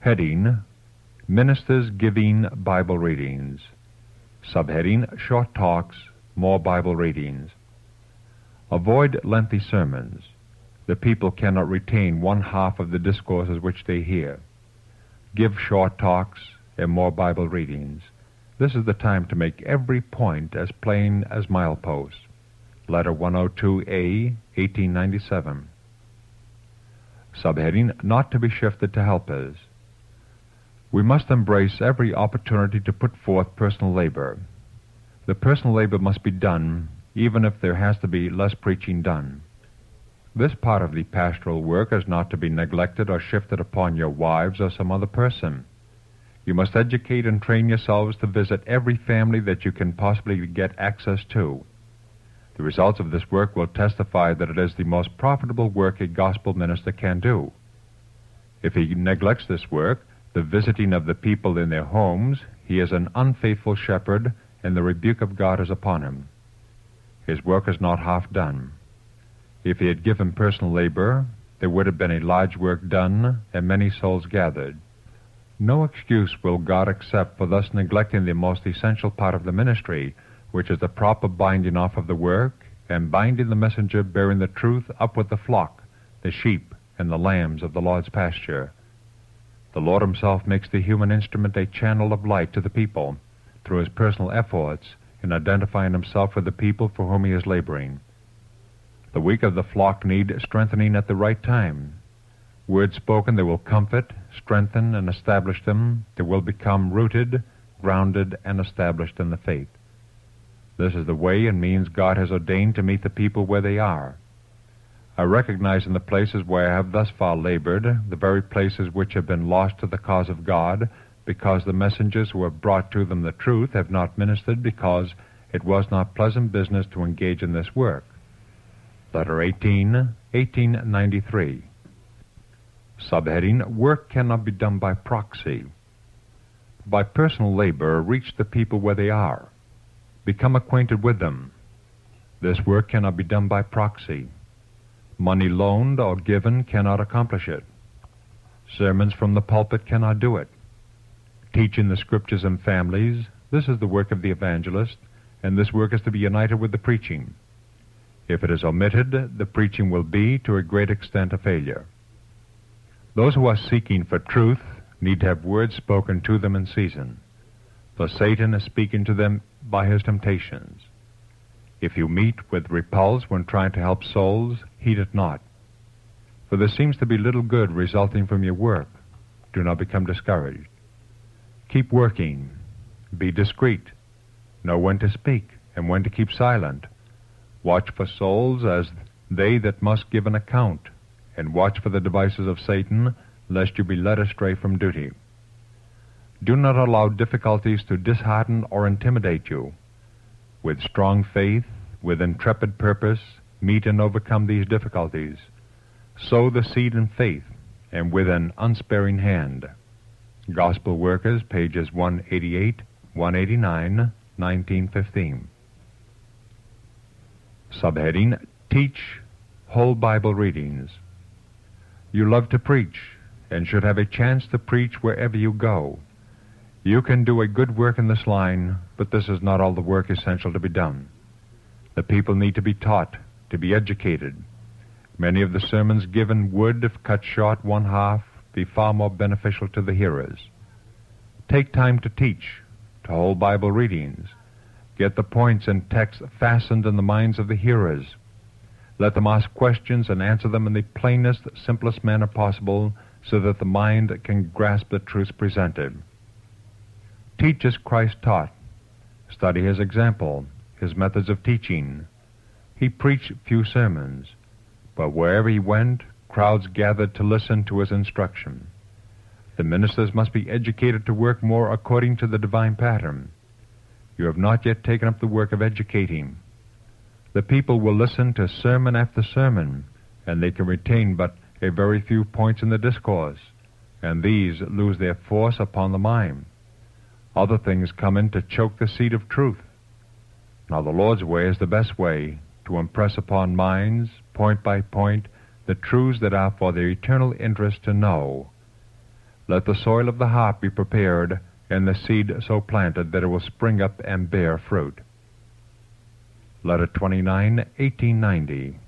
Heading: Ministers Giving Bible Readings. Subheading: Short Talks, More Bible Readings. Avoid lengthy sermons. The people cannot retain one half of the discourses which they hear. Give short talks and more Bible readings. This is the time to make every point as plain as mileposts. Letter 102A, 1897. Subheading: Not to be shifted to helpers. We must embrace every opportunity to put forth personal labor. The personal labor must be done, even if there has to be less preaching done. This part of the pastoral work is not to be neglected or shifted upon your wives or some other person. You must educate and train yourselves to visit every family that you can possibly get access to. The results of this work will testify that it is the most profitable work a gospel minister can do. If he neglects this work, the visiting of the people in their homes, he is an unfaithful shepherd, and the rebuke of God is upon him. His work is not half done. If he had given personal labor, there would have been a large work done and many souls gathered. No excuse will God accept for thus neglecting the most essential part of the ministry, which is the proper binding off of the work and binding the messenger bearing the truth up with the flock, the sheep, and the lambs of the Lord's pasture. The Lord himself makes the human instrument a channel of light to the people through his personal efforts in identifying himself with the people for whom he is laboring. The weak of the flock need strengthening at the right time. Words spoken that will comfort, strengthen, and establish them, that will become rooted, grounded, and established in the faith. This is the way and means God has ordained to meet the people where they are. I recognize in the places where I have thus far labored, the very places which have been lost to the cause of God, because the messengers who have brought to them the truth have not ministered, because it was not pleasant business to engage in this work. Letter 18, 1893. Subheading: Work cannot be done by proxy. By personal labor, reach the people where they are. Become acquainted with them. This work cannot be done by proxy. Money loaned or given cannot accomplish it. Sermons from the pulpit cannot do it. Teaching the Scriptures in families, this is the work of the evangelist, and this work is to be united with the preaching. If it is omitted, the preaching will be, to a great extent, a failure. Those who are seeking for truth need to have words spoken to them in season, for Satan is speaking to them by his temptations. If you meet with repulse when trying to help souls, heed it not. For there seems to be little good resulting from your work. Do not become discouraged. Keep working. Be discreet. Know when to speak and when to keep silent. Watch for souls as they that must give an account, and watch for the devices of Satan, lest you be led astray from duty. Do not allow difficulties to dishearten or intimidate you. With strong faith, with intrepid purpose, meet and overcome these difficulties. Sow the seed in faith, and with an unsparing hand. Gospel Workers, pages 188, 189, 1915. Subheading: Teach Whole Bible Readings. You love to preach, and should have a chance to preach wherever you go. You can do a good work in this line, but this is not all the work essential to be done. The people need to be taught, to be educated. Many of the sermons given would, if cut short one half, be far more beneficial to the hearers. Take time to teach, to hold Bible readings. Get the points and texts fastened in the minds of the hearers. Let them ask questions and answer them in the plainest, simplest manner possible, so that the mind can grasp the truths presented. Teach as Christ taught. Study his example, his methods of teaching. He preached few sermons, but wherever he went, crowds gathered to listen to his instruction. The ministers must be educated to work more according to the divine pattern. You have not yet taken up the work of educating. The people will listen to sermon after sermon, and they can retain but a very few points in the discourse, and these lose their force upon the mind. Other things come in to choke the seed of truth. Now the Lord's way is the best way, to impress upon minds, point by point, the truths that are for their eternal interest to know. Let the soil of the heart be prepared, and the seed so planted that it will spring up and bear fruit. Letter 29, 1890.